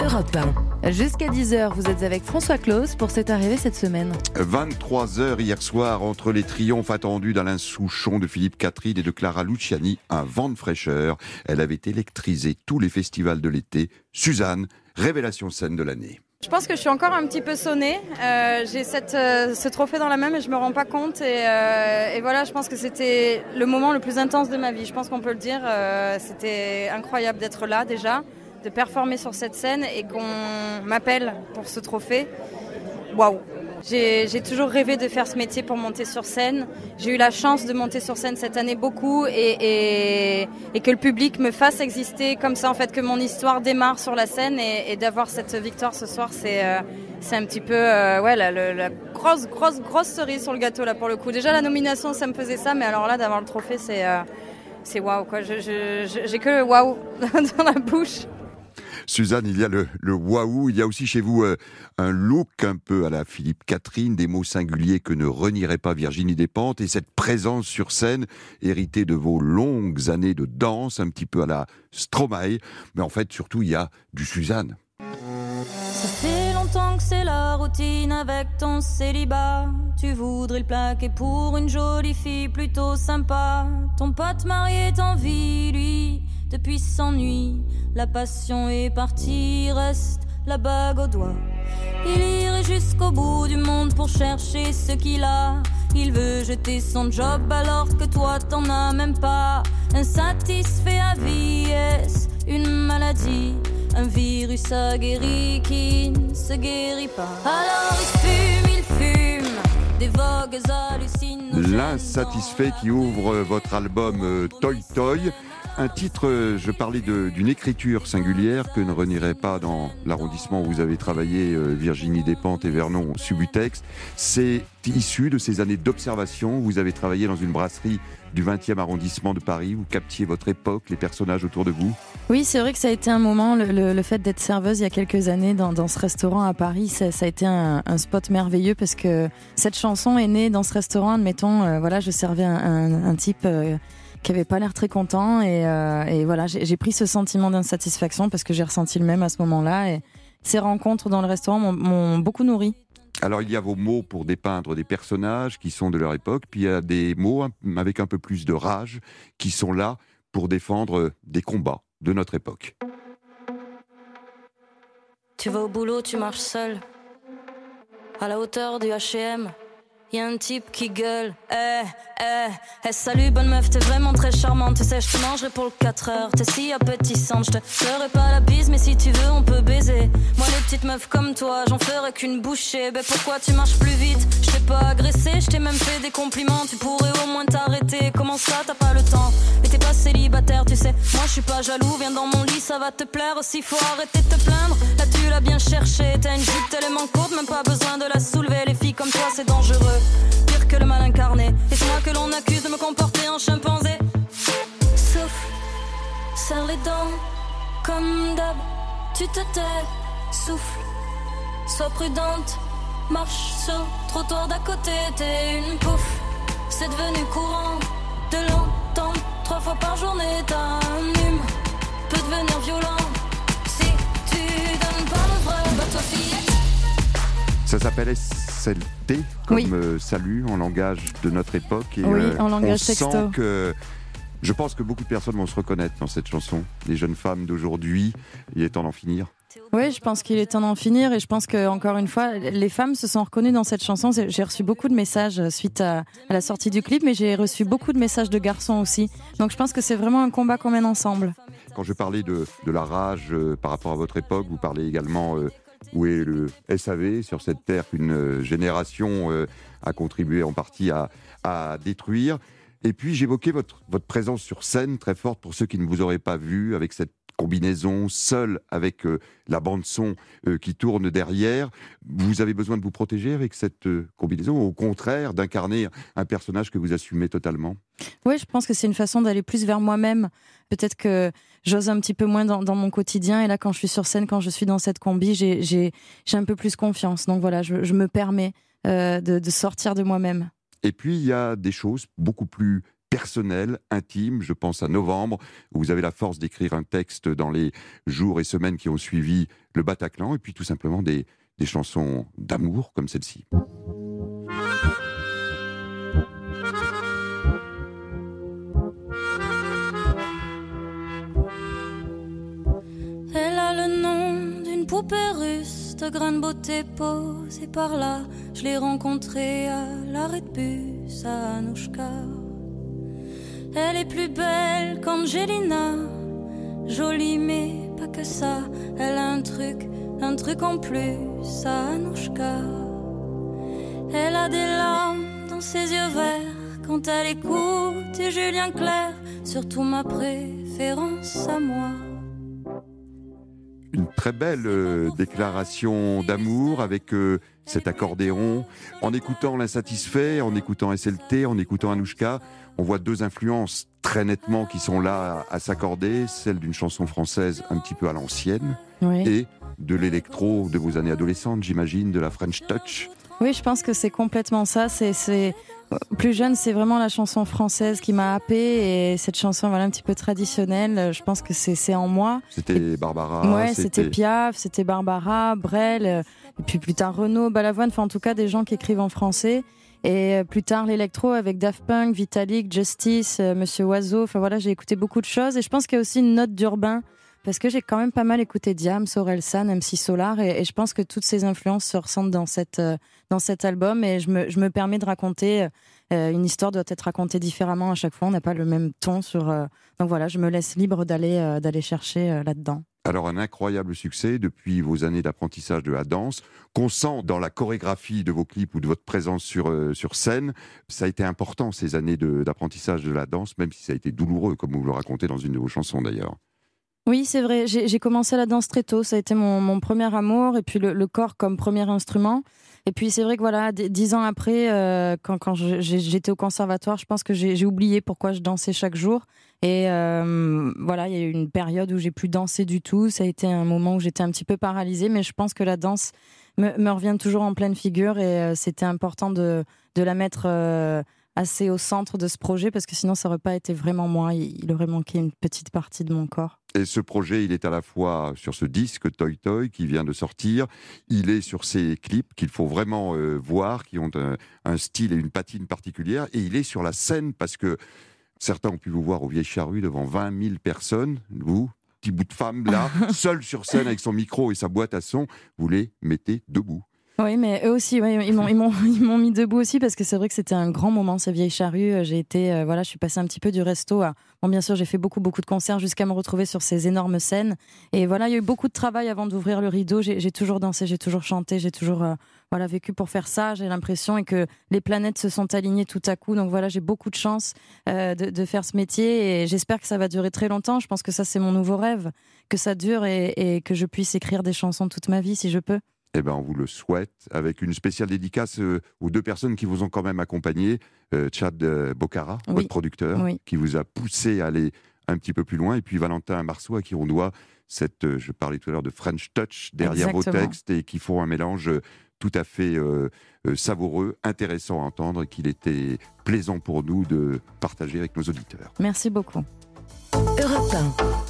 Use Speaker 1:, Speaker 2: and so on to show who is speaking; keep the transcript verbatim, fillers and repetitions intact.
Speaker 1: Europe un. Jusqu'à dix heures, vous êtes avec François Claus pour cette arrivée cette semaine.
Speaker 2: vingt-trois heures hier soir, entre les triomphes attendus d'Alain Souchon, de Philippe Catherine et de Clara Luciani, un vent de fraîcheur. Elle avait électrisé tous les festivals de l'été. Suzanne, révélation scène de l'année.
Speaker 3: Je pense que je suis encore un petit peu sonnée. Euh, j'ai cette, euh, ce trophée dans la main, mais je me rends pas compte. Et, euh, et voilà, je pense que c'était le moment le plus intense de ma vie. Je pense qu'on peut le dire. Euh, c'était incroyable d'être là déjà, de performer sur cette scène et qu'on m'appelle pour ce trophée. Waouh! J'ai, j'ai toujours rêvé de faire ce métier pour monter sur scène. J'ai eu la chance de monter sur scène cette année beaucoup et, et, et que le public me fasse exister comme ça, en fait, que mon histoire démarre sur la scène et, et d'avoir cette victoire ce soir, c'est, euh, c'est un petit peu euh, ouais, la, la, la grosse, grosse, grosse cerise sur le gâteau là pour le coup. Déjà la nomination, ça me faisait ça, mais alors là, d'avoir le trophée, c'est, euh, c'est waouh quoi. Je, je, je, j'ai que le waouh dans la bouche.
Speaker 2: Suzanne, il y a le, le waouh, il y a aussi chez vous euh, un look un peu à la Philippe Catherine, des mots singuliers que ne renierait pas Virginie Despentes, et cette présence sur scène héritée de vos longues années de danse, un petit peu à la Stromae, mais en fait surtout il y a du Suzanne.
Speaker 4: Ça fait longtemps que c'est la routine avec ton célibat. Tu voudrais le plaquer pour une jolie fille plutôt sympa. Ton pote marié t'envie, lui, depuis s'ennuie. La passion est partie, reste la bague au doigt. Il irait jusqu'au bout du monde pour chercher ce qu'il a. Il veut jeter son job alors que toi t'en as même pas. Insatisfait à vie, est-ce une maladie? Un virus aguerri qui ne se guérit pas. Alors il fume, il fume des vogues hallucinogènes.
Speaker 2: L'insatisfait qui ouvre votre album euh, Toy Toy. Un titre, euh, je parlais de, d'une écriture singulière que ne renierait pas dans l'arrondissement où vous avez travaillé, euh, Virginie Despentes et Vernon Subutex. C'est issu de ces années d'observation. Vous avez travaillé dans une brasserie du vingtième arrondissement de Paris. Vous captiez votre époque, les personnages autour de vous.
Speaker 5: Oui, c'est vrai que ça a été un moment, le, le, le fait d'être serveuse il y a quelques années dans, dans ce restaurant à Paris, ça, ça a été un, un spot merveilleux parce que cette chanson est née dans ce restaurant. Admettons, euh, voilà, je servais un, un, un type euh, qui avait pas l'air très content et, euh, et voilà, j'ai, j'ai pris ce sentiment d'insatisfaction parce que j'ai ressenti le même à ce moment-là. Et ces rencontres dans le restaurant m'ont, m'ont beaucoup nourri.
Speaker 2: Alors il y a vos mots pour dépeindre des personnages qui sont de leur époque, puis il y a des mots avec un peu plus de rage qui sont là pour défendre des combats de notre époque.
Speaker 4: Tu vas au boulot, tu marches seul. À la hauteur du H et M, y'a un type qui gueule. Eh, eh, eh, salut bonne meuf, t'es vraiment très charmante. Tu sais, je te mangerai pour le quatre heures. T'es si appétissante, je te ferai pas la bise, mais si tu veux, on peut baiser. Moi, les petites meufs comme toi, j'en ferai qu'une bouchée. Ben pourquoi tu marches plus vite? Je t'ai pas agressé, je t'ai même fait des compliments. Tu pourrais au moins t'arrêter. Comment ça, t'as pas le temps? Mais t'es pas célibataire, tu sais. Moi, je suis pas jaloux, viens dans mon lit, ça va te plaire. Aussi, faut arrêter de te plaindre. Là, tu l'as bien cherché. T'as une jupe tellement courte, même pas besoin de la soulever. Les filles comme toi, c'est dangereux. Pire que le mal incarné. Et c'est moi que l'on accuse de me comporter en chimpanzé. Souffle, serre les dents, comme d'hab, tu te tais. Souffle, sois prudente, marche sur le trottoir d'à côté. T'es une pouffe, c'est devenu courant de l'entendre trois fois par journée. T'as un hume, peut devenir violent si tu donnes pas le vrai. Bah toi fillette.
Speaker 2: Ça s'appelle S L T, comme
Speaker 5: Oui.
Speaker 2: euh, salut en langage de notre époque. Et,
Speaker 5: Oui,
Speaker 2: euh,
Speaker 5: en langage
Speaker 2: on
Speaker 5: texto.
Speaker 2: sent que, je pense que beaucoup de personnes vont se reconnaître dans cette chanson. Les jeunes femmes d'aujourd'hui, il est temps d'en finir.
Speaker 5: Oui, je pense qu'il est temps d'en finir et je pense que encore une fois, les femmes se sont reconnues dans cette chanson. J'ai reçu beaucoup de messages suite à, à la sortie du clip, mais j'ai reçu beaucoup de messages de garçons aussi. Donc je pense que c'est vraiment un combat qu'on mène ensemble.
Speaker 2: Quand je parlais de, de la rage euh, par rapport à votre époque, vous parlez également euh, où est le S A V sur cette terre qu'une euh, génération euh, a contribué en partie à, à détruire. Et puis j'évoquais votre, votre présence sur scène très forte pour ceux qui ne vous auraient pas vu, avec cette combinaison, seul avec euh, la bande-son euh, qui tourne derrière. Vous avez besoin de vous protéger avec cette euh, combinaison, ou au contraire d'incarner un personnage que vous assumez totalement?
Speaker 5: Oui, je pense que c'est une façon d'aller plus vers moi-même. Peut-être que j'ose un petit peu moins dans, dans mon quotidien, et là quand je suis sur scène, quand je suis dans cette combi, j'ai, j'ai, j'ai un peu plus confiance. Donc voilà, je, je me permets euh, de, de sortir de moi-même.
Speaker 2: Et puis il y a des choses beaucoup plus personnel, intime. Je pense à Novembre, où vous avez la force d'écrire un texte dans les jours et semaines qui ont suivi le Bataclan, et puis tout simplement des, des chansons d'amour comme celle-ci.
Speaker 4: Elle a le nom d'une poupée russe de grande beauté posée par là. Je l'ai rencontrée à l'arrêt de bus à Anouchka. Elle est plus belle qu'Angelina, jolie mais pas que ça. Elle a un truc, un truc en plus à Anouchka. Elle a des larmes dans ses yeux verts quand elle écoute et Julien Clerc, surtout ma préférence à moi.
Speaker 2: Une très belle euh, déclaration d'amour avec euh, cet accordéon. En écoutant L'Insatisfait, en écoutant S L T, en écoutant Anouchka, on voit deux influences très nettement qui sont là à, à s'accorder. Celle d'une chanson française un petit peu à l'ancienne, oui, et de l'électro de vos années adolescentes, j'imagine, de la French Touch.
Speaker 5: Oui, je pense que c'est complètement ça. C'est, c'est... Plus jeune, c'est vraiment la chanson française qui m'a happée, et cette chanson, voilà, un petit peu traditionnelle, je pense que c'est, c'est en moi.
Speaker 2: C'était Barbara.
Speaker 5: Ouais,
Speaker 2: c'était...
Speaker 5: c'était Piaf, c'était Barbara, Brel, et puis plus tard Renaud, Balavoine, enfin en tout cas des gens qui écrivent en français. Et plus tard l'électro avec Daft Punk, Vitalik, Justice, Monsieur Oiseau, enfin voilà, j'ai écouté beaucoup de choses, et je pense qu'il y a aussi une note d'urbain, parce que j'ai quand même pas mal écouté Diams, Orelsan, M C Solar, et, et je pense que toutes ces influences se ressentent dans, cette, euh, dans cet album, et je me, je me permets de raconter, euh, une histoire doit être racontée différemment à chaque fois, on n'a pas le même ton sur... Euh, donc voilà, je me laisse libre d'aller, euh, d'aller chercher euh, là-dedans.
Speaker 2: Alors un incroyable succès depuis vos années d'apprentissage de la danse, qu'on sent dans la chorégraphie de vos clips ou de votre présence sur, euh, sur scène. Ça a été important ces années de, d'apprentissage de la danse, même si ça a été douloureux, comme vous le racontez dans une de vos chansons d'ailleurs.
Speaker 5: Oui, c'est vrai. J'ai, j'ai commencé la danse très tôt. Ça a été mon, mon premier amour. Et puis le, le corps comme premier instrument. Et puis c'est vrai que voilà, dix ans après, euh, quand, quand j'ai, j'étais au conservatoire, je pense que j'ai, j'ai oublié pourquoi je dansais chaque jour. Et euh, voilà, il y a eu une période où j'ai plus dansé du tout. Ça a été un moment où j'étais un petit peu paralysée. Mais je pense que la danse me, me revient toujours en pleine figure. Et euh, c'était important de, de la mettre... Euh, assez au centre de ce projet, parce que sinon ça n'aurait pas été vraiment moi, il aurait manqué une petite partie de mon corps.
Speaker 2: Et ce projet, il est à la fois sur ce disque Toy Toy qui vient de sortir, il est sur ces clips qu'il faut vraiment euh, voir, qui ont un, un style et une patine particulière, et il est sur la scène, parce que certains ont pu vous voir aux Vieilles Charrues devant vingt mille personnes, vous, petit bout de femme là, seul sur scène avec son micro et sa boîte à son, vous les mettez debout.
Speaker 5: Oui, mais eux aussi, ouais, ils, m'ont, ils, m'ont, ils m'ont mis debout aussi, parce que c'est vrai que c'était un grand moment, ces Vieilles Charrues. J'ai été, euh, voilà, je suis passée un petit peu du resto à... Bon, bien sûr, j'ai fait beaucoup, beaucoup de concerts jusqu'à me retrouver sur ces énormes scènes. Et voilà, il y a eu beaucoup de travail avant d'ouvrir le rideau. J'ai, j'ai toujours dansé, j'ai toujours chanté, j'ai toujours euh, voilà, vécu pour faire ça. J'ai l'impression et que les planètes se sont alignées tout à coup. Donc voilà, j'ai beaucoup de chance euh, de, de faire ce métier, et j'espère que ça va durer très longtemps. Je pense que ça, c'est mon nouveau rêve, que ça dure et, et que je puisse écrire des chansons toute ma vie, si je peux.
Speaker 2: Eh ben, on vous le souhaite, avec une spéciale dédicace euh, aux deux personnes qui vous ont quand même accompagné. Euh, Tchad euh, Bocara, oui, votre producteur, oui, qui vous a poussé à aller un petit peu plus loin. Et puis Valentin Marceau, à qui on doit cette, euh, je parlais tout à l'heure de French Touch derrière Exactement. Vos textes, et qui font un mélange euh, tout à fait euh, euh, savoureux, intéressant à entendre, et qu'il était plaisant pour nous de partager avec nos auditeurs.
Speaker 5: Merci beaucoup.
Speaker 6: Europe un.